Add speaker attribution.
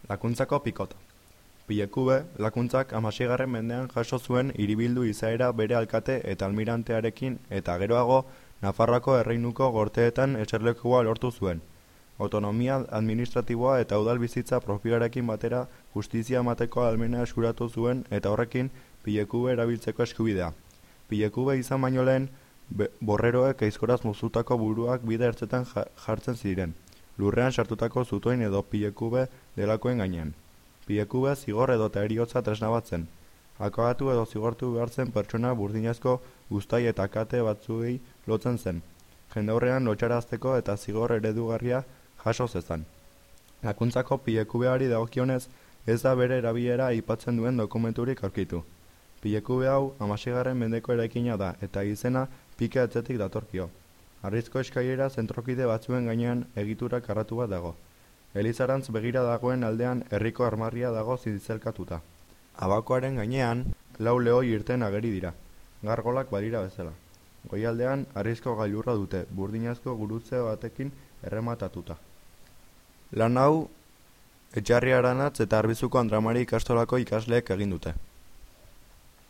Speaker 1: Lakuntzako pikota. Pilekube, lakuntzak 16. mendean jaso zuen hiribildu izaera bere alkate eta almirantearekin eta geroago Nafarroako erreinuko gorteetan eserlekua lortu zuen. Autonomia administratiboa eta udal bizitza propioarekin batera justizia emateko ahalmena eskuratu zuen eta horrekin Pilekube erabiltzeko eskubidea. Pilekube izan baino lehen, borreroek aizkoraz mozutako buruak bide ertzetan jartzen ziren, lurrean sartutako zutoin edo Pilekube delakoen gainean. Pilekube zigor edota heriotza tresna bat zen. Akabatu edo zigortu behar zen pertsona burdinazko guztai eta kate batzuei lotzen zen. Jendaurrean lotxarazteko eta zigor eredugarria jaso zezan. Lakuntzako Pilekubeari dagokionez ez da bere erabilera aipatzen duen dokumenturik aurkitu. Pilekube hau 16. mendeko eraikina da eta izena pike atzetik datorkio. Harrizko eskailera zentrokide batzuen gainean egitura karratu bat dago. Elizarantz begira dagoen aldean herriko armarria dago zizelkatuta. Abakoaren gainean, 4 lehoi irten ageri dira, gargolak badira bezala. Goialdean, harrizko gailurra dute, burdinazko gurutze batekin errematatuta. Lan hau, Etxarri Aranatz eta Arbizuko Andramari ikastolako ikasleek egin dute.